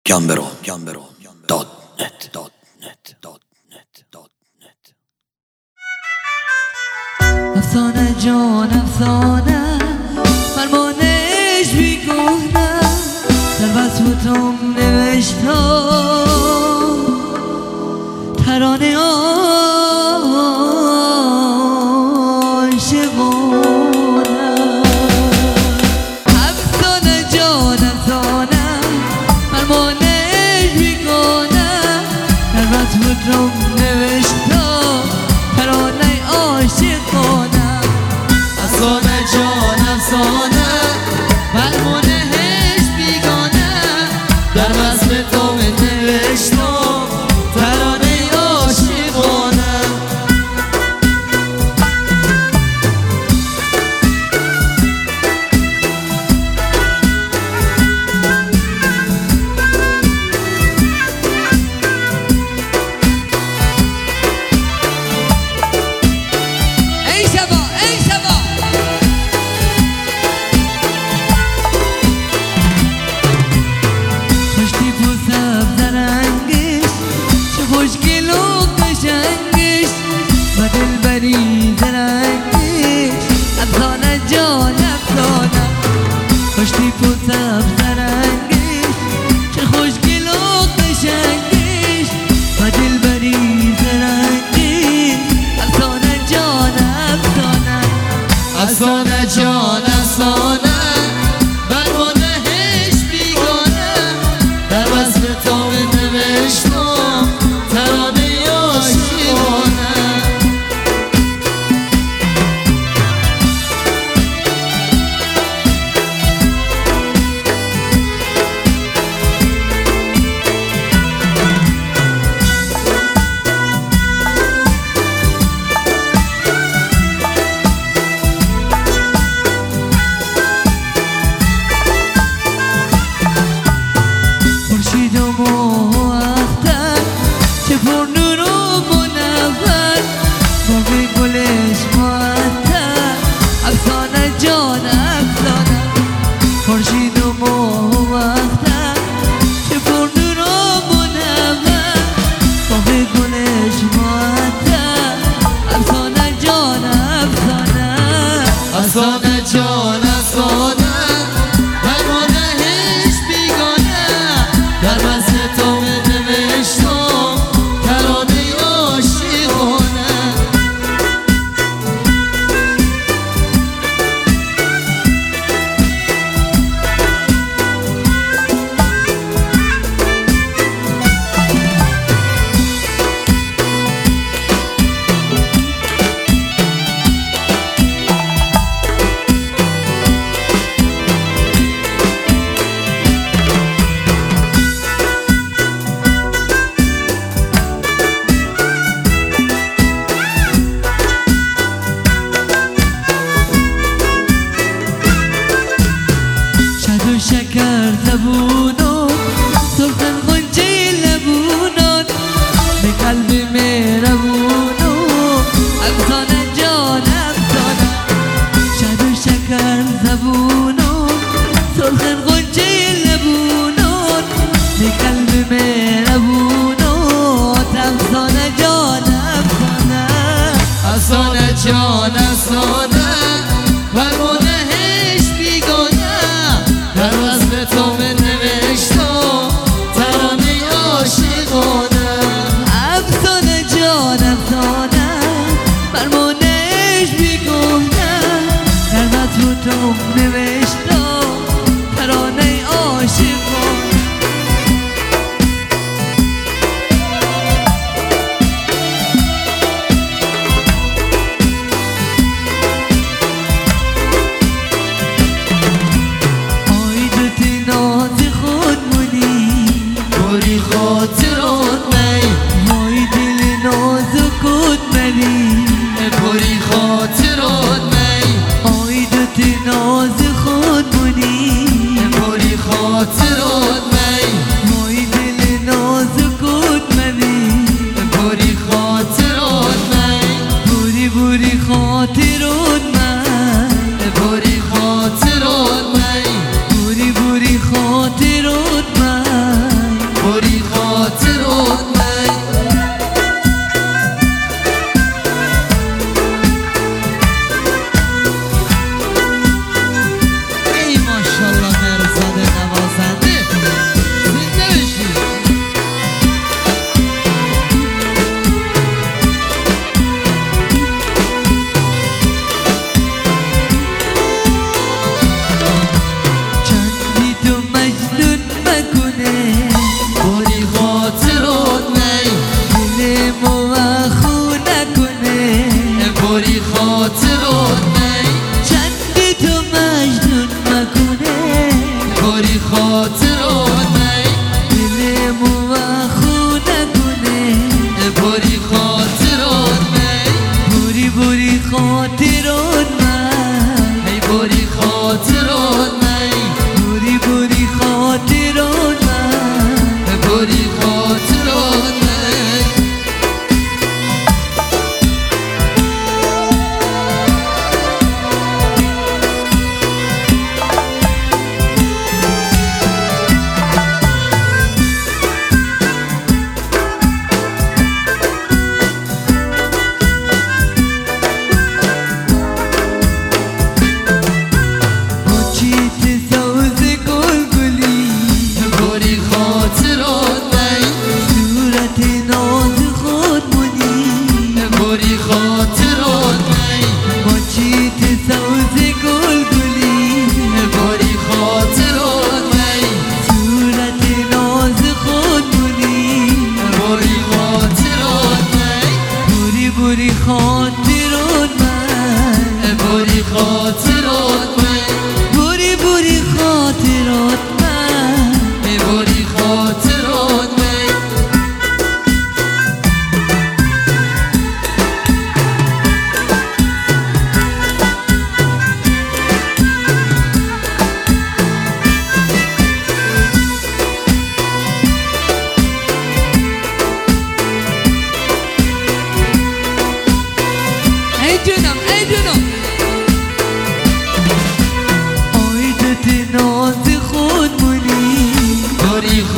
افسانه جان افسانه فرمانش بیگونه در وصفتم نوشتم ترانه عاشقانه. افسانه جان افسانه فرمانش بیگونه در وصفتم نوشتم ترانه عاشقانه. افسانه جان افسانه فرمانش بیگانه در وصف تو نوشتم ترانه عاشقانه.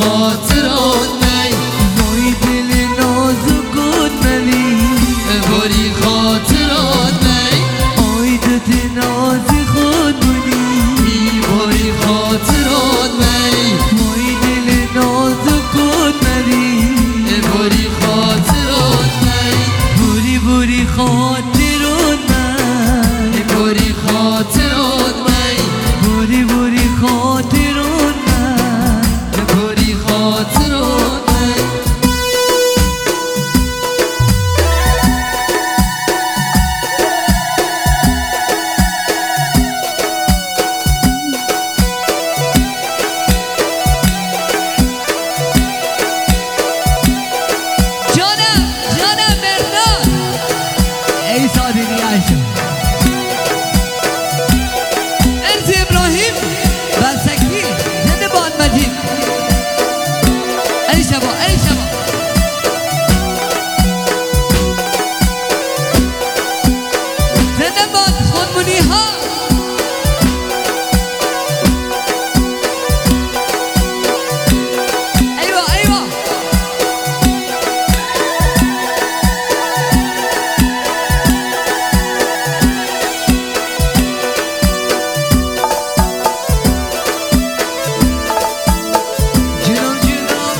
خاطرات می وای دل نازکت منی باری خاطرات می آی دل ناز خود منی باری خاطرات می وای دل نازکت منی باری خاطرات می بوری بوری خاطرات من باری خاطرات می بوری بوری خاطرات من باری خاطرات می جانم مرداد ای صادقی عشق ارز ابراهیم بلسکی زنده باد مجید ای شبا ای شبا زنده باد خودمونی ها ایوا ایوا جناب جناب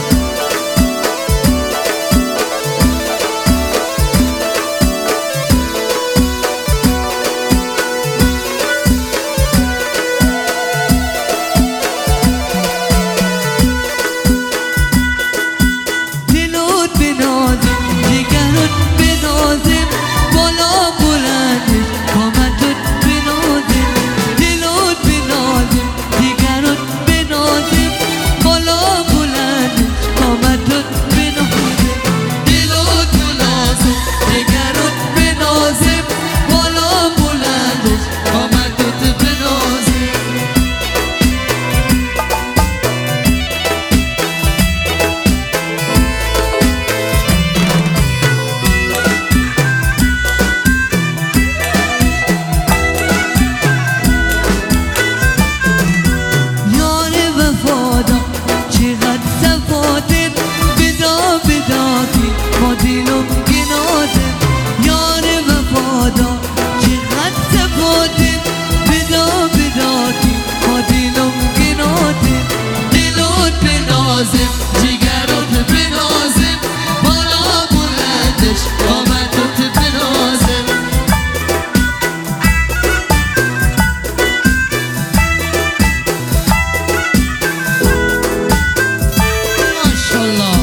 دلوت بنازم جگرت بنازم بالا بلندش کامتت بنازم دلوت بنازم جگرت بنازم بالا بلندش کامتت بنازم دلوت بنازم جگرت بنازم بالا بلندش قامتت بنازم یار وفادار چقدر صفاتت بدا بداتی ما دلم گناته یار وفادار چقدر صفاتت بدا بداتی ما دلم گناته دلوت بنازم جگرت بنازم بالا بلندش قامتت بنازم ماشالله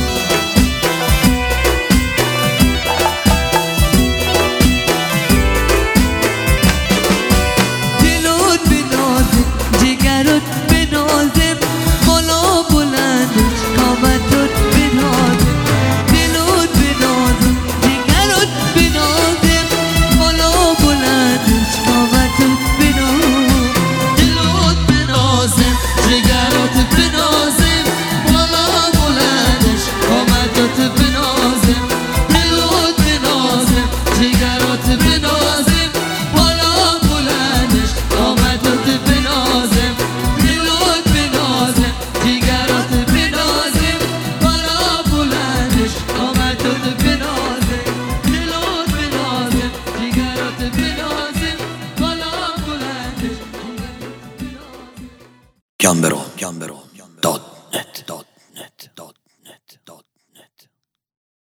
دلوت بنازم جگرت بنازم بالا بلندش کامتت بنازم دلوت بنازم جگرت بنازم بالا بلندش کامتت بنازم دلوت بنازم جگرت بنازم بالا بلندش قامتت بنازم دلوت بنازم جگرت بنازم بالا بلندش قامتت بنازم دلوت بنازم جگرت بنازم بالا بلندش قامتت بنازم دلوت بنازم جگرت بنازم بالا بلندش Gambero.